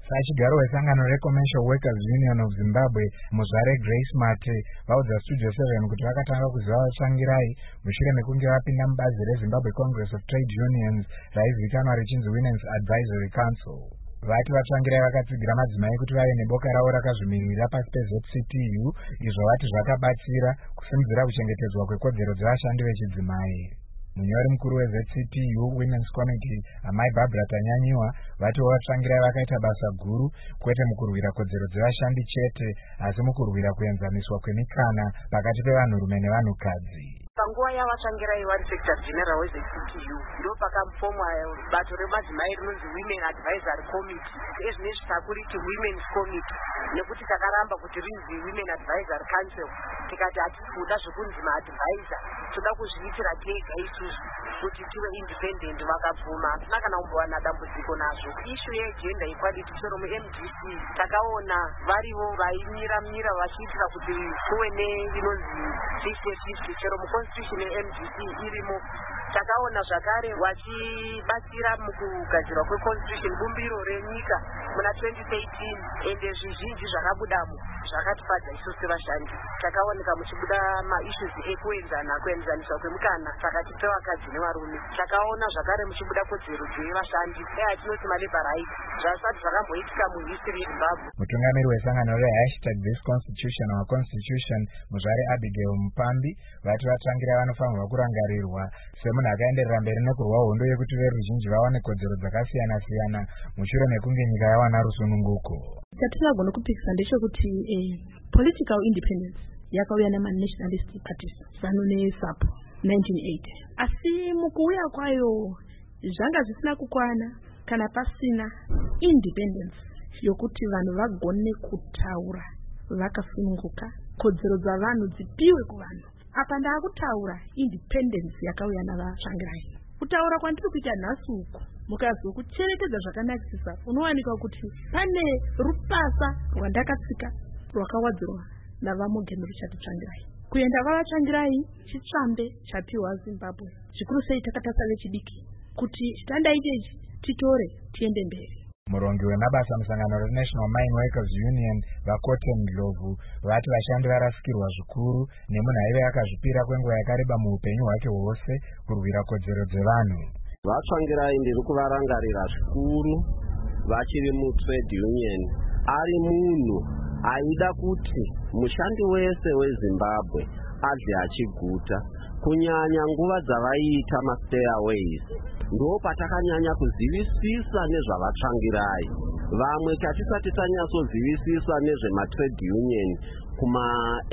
Sachigaro wesangano reCommercial Workers Union of Zimbabwe, Muzvare Grace Mate vaudza Studio 7 kuti vakatanga kuziva vatsvangirai mushure mekunge vapinda mubazi reZimbabwe Congress of Trade Unions raizivikanwa richinzi Women's Advisory Council. Vati vatsvangirai vakatsigira madzimai kuti vave neboka ravo rakazvimirira pasi peZCTU, izvo vati zvakabatsira kusimudzira kuchengetedzwa kwekodzero dzevashandi vechidzimai. Munyori mukuru weZCTU Women's Committee Amai Barbara Tanyanyiwa vatiwo vatsvangirai vakaita basa guru kwete mukurwira kodzero dzevashandi chete asi mukurwira kuenzaniswa kwemikana pakati pevanhurume nevanhukadzi. Panguva yavatsvangirai vari Secretary General weZCTU ndo pakamufomwa bato remadzimai rinonzi Women Advisory Committee, ezvinezvi takuriti Women's Committee nekuti takaramba kuti rinzi Women Advisory Council. Tikati hatisi kuda zvekunzi maadvisor, toda kuzviitira tega isusu kuti tive independent. Vakabvuma, hatina kana kumbowana dambudziko nazvo. Issue yegender equality chero muMDC takaona varivo vaimira vachiitira kuti kuve neinonzi 50-50 chero muconstitution yeMDC irimo. Takaona zvakare vachibatsira mukugadzirwa kweconstitution bumbiro renyika muna 2013 ende zvizhinji zvakabudamo zvakatifadza isusu sevashandi. Takaoneka muchibuda maissues kuenzaniswa kwemukana pakati pevakadzi nevarume. Takaona zvakare muchibuda kodzero dzevashandi atinoti malabor rights zvasati zvakamboitika muhistory yeZimbabwe. Mutungamiri wesangano re#ThisConstitution our Constitution Muzvare Abigail Mupambi vati vatsvangirai vanofanirwa kurangarirwa semunhu akaenderera mberi nekurwa hondo yekuti veruzhinji vawane kodzero dzakasiyana-siyana mushure mekunge nyika yawana rusununguko. Chatinogona kupikisa ndechekuti political independence yakauya nema-nationalist parties ZANU neSAPO 1980. Asi mukuuya kwayo zvanga zvisina kukwana kana pasina independence yokuti vanhu vagone kutaura vakasununguka, kodzero dzavanhu dzipiwe kuvanhu. Apa ndakutaura independence yakauya navatsvangirai. Kutaura kwandiri kuita nhasi uku mukazwa kucheretedza zvakanakisisa unowanikwa kuti pane rupasa rwandakatsika rwakawadzirwa navamogenuri chatutsvangirai. Kuenda kwavatsvangirai chitsvambe chapiwa Zimbabwe. Zvikuru sei takatasa vechidiki kuti tandaite ichi titore tiende mberi. Murongi wemabasa musangano reNational Mine Workers Union vaCotton Ndlovu vati vashandi varasikirwa zvikuru nemunhu aive akazvipira kwenguva yakareba muupenyu hwake hwose kurwira kodzero dzevanhu. Vatsvangirai ndiri kuvarangarira zvikuru vachiri mutrade union ari munhu aida kuti mushandi wese weZimbabwe adle achiguta, kunyanya nguva dzavaiita mastairways. Ndo patakanyanya kuzivisisa nezvavatsvangirai. Vamwe tatisati tanyatsozivisisa nezvematrade union kuma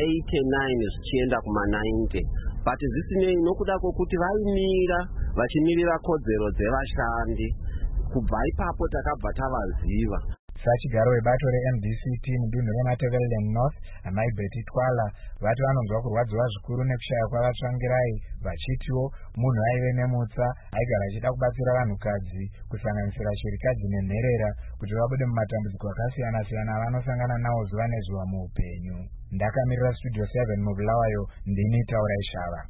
89 zvichienda kuma 90. But zvisinei nokuda kwokuti vaimira vachimirira kodzero dzevashandi. Kubva ipapo takabva tavaziva. Sachigaro webato reMDCT mudunhu reMatabeleland North Amai Betty Twala vati vanonzwa kurwadziwa zvikuru nekushaya kwavatsvangirai vachitiwo munhu aive nemutsa aigara achida kubatsira vanhukadzi kusanganisira shirikadzi nenherera kuti vabude mumatambudziko akasiyana-siyana avanosangana nawo zuva nezuva muupenyu. Ndakamirira Studio 7 muBulawayo ndini Taurai Shava.